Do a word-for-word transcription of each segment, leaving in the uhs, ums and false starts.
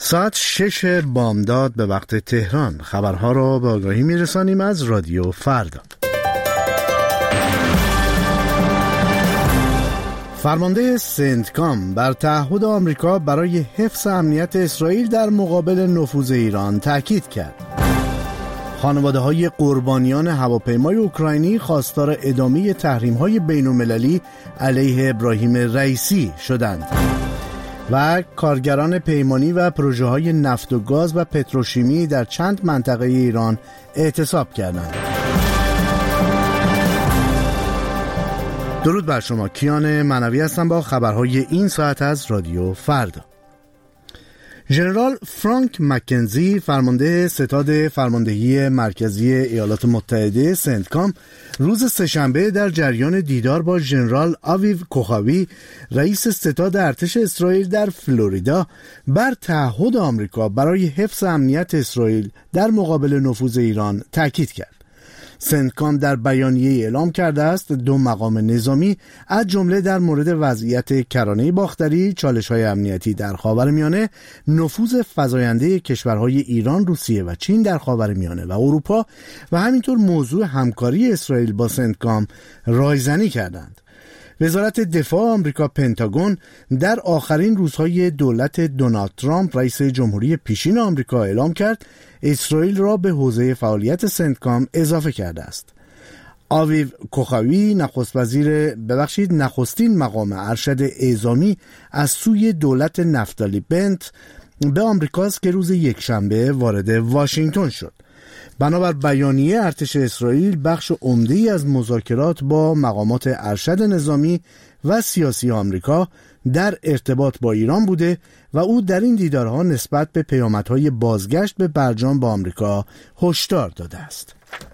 ساعت شش بامداد به وقت تهران. خبرها را به آگاهی میرسانیم از رادیو فردا. فرمانده سنتکام بر تعهد آمریکا برای حفظ امنیت اسرائیل در مقابل نفوذ ایران تاکید کرد. خانواده‌های قربانیان هواپیمای اوکراینی خواستار ادامه تحریم‌های بین‌المللی علیه ابراهیم رئیسی شدند و کارگران پیمانی و پروژه‌های نفت و گاز و پتروشیمی در چند منطقه ایران اعتصاب کردند. درود بر شما، کیان معنوی هستم با خبرهای این ساعت از رادیو فردا. ژنرال فرانک مکنزی، فرمانده ستاد فرماندهی مرکزی ایالات متحده سنتکام، روز سه‌شنبه در جریان دیدار با ژنرال آویو کوخاوی، رئیس ستاد ارتش اسرائیل در فلوریدا، بر تعهد آمریکا برای حفظ امنیت اسرائیل در مقابل نفوذ ایران تاکید کرد. سنتکام در بیانیه اعلام کرده است دو مقام نظامی از جمله در مورد وضعیت کرانه باختری، چالش‌های امنیتی در خاورمیانه، نفوذ فزاینده کشورهای ایران، روسیه و چین در خاورمیانه و اروپا و همینطور موضوع همکاری اسرائیل با سنتکام رایزنی کردند. وزارت دفاع آمریکا پنتاگون در آخرین روزهای دولت دونالد ترامپ رئیس جمهوری پیشین آمریکا اعلام کرد اسرائیل را به حوزه فعالیت سنتکام اضافه کرده است. آویو کوخاوی، نخست وزیر ببخشید نخستین مقام ارشد اعزامی از سوی دولت نفتالی بنت به آمریکاست که روز یکشنبه وارد واشنگتن شد. بنابر بیانیه ارتش اسرائیل بخش عمده‌ای از مذاکرات با مقامات ارشد نظامی و سیاسی آمریکا در ارتباط با ایران بوده و او در این دیدارها نسبت به پیامدهای بازگشت به برجام با آمریکا هشدار داده است.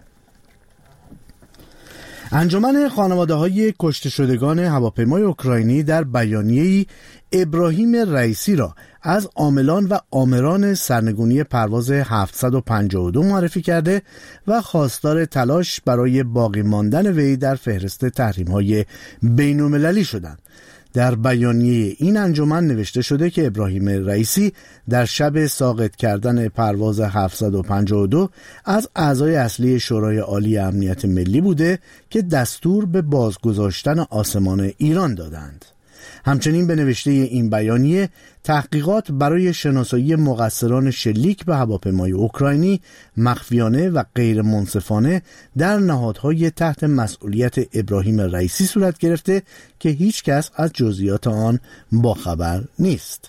انجمن خانواده‌های کشته شدگان هواپیمای اوکراینی در بیانیه‌ای ابراهیم رئیسی را از عاملان و آمران سرنگونی پرواز هفتصد و پنجاه و دو معرفی کرده و خواستار تلاش برای باقی ماندن وی در فهرست تحریم‌های بین‌المللی شدند. در بیانیه این انجمن نوشته شده که ابراهیم رئیسی در شب ساقط کردن پرواز هفتصد و پنجاه و دو از اعضای اصلی شورای عالی امنیت ملی بوده که دستور به بازگذاشتن آسمان ایران دادند. همچنین به نوشته این بیانیه تحقیقات برای شناسایی مقصران شلیک به هواپیمای اوکراینی مخفیانه و غیر منصفانه در نهادهای تحت مسئولیت ابراهیم رئیسی صورت گرفته که هیچ کس از جزئیات آن باخبر نیست.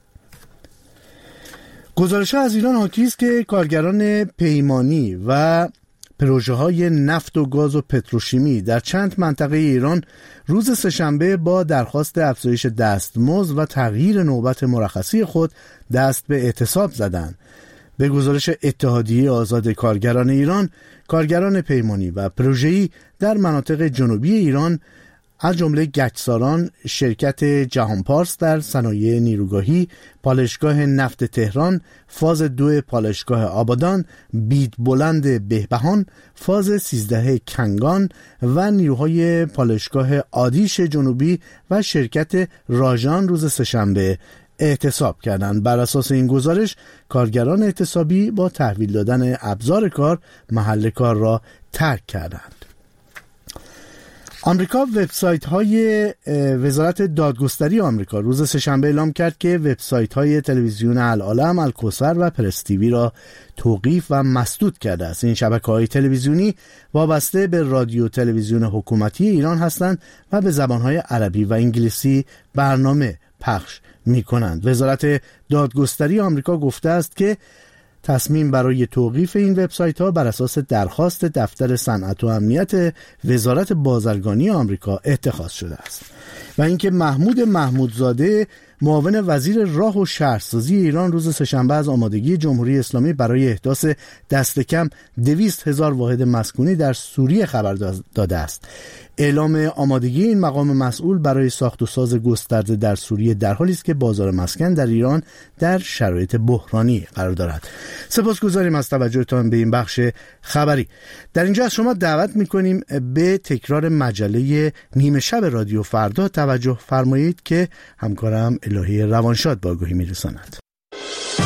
گزارش‌ها از ایران حاکی است که کارگران پیمانی و پروژه‌های نفت و گاز و پتروشیمی در چند منطقه ایران روز سه‌شنبه با درخواست افزایش دستمزد و تغییر نوبت مرخصی خود دست به اعتصاب زدند. به گزارش اتحادیه آزاد کارگران ایران، کارگران پیمانی و پروژه‌ای در مناطق جنوبی ایران از جمله گچساران، شرکت جهانپارس در صنایع نیروگاهی، پالایشگاه نفت تهران، فاز دو پالایشگاه آبادان، بید بلند بهبهان، فاز سیزده کنگان و نیروهای پالایشگاه آدیش جنوبی و شرکت راژان روز سه‌شنبه اعتصاب کردند. بر اساس این گزارش کارگران اعتصابی با تحویل دادن ابزار کار محل کار را ترک کردند. آمریکا وبسایت‌های وزارت دادگستری آمریکا روز سه‌شنبه اعلام کرد که وبسایت‌های تلویزیون العالم، الکوثر و پرس تیوی را توقیف و مسدود کرده است. این شبکه‌های تلویزیونی وابسته به رادیو تلویزیون حکومتی ایران هستند و به زبان‌های عربی و انگلیسی برنامه پخش می‌کنند. وزارت دادگستری آمریکا گفته است که تصمیم برای توقیف این وبسایت‌ها بر اساس درخواست دفتر صنعت و امنیت وزارت بازرگانی آمریکا اتخاذ شده است. و اینکه محمود محمودزاده، معاون وزیر راه و شهرسازی ایران، روز سه‌شنبه از آمادگی جمهوری اسلامی برای احداث دست کم دویست هزار واحد مسکونی در سوریه خبر داده است. اعلام آمادگی این مقام مسئول برای ساخت و ساز گسترده در سوریه در حالی است که بازار مسکن در ایران در شرایط بحرانی قرار دارد. سپاسگزاریم از توجهتان به این بخش خبری. در اینجا از شما دعوت می‌کنیم به تکرار مجله نیمه شب رادیو فردا توجه فرمایید که همکارم الهی روانشاد با آگاهی می‌رساند.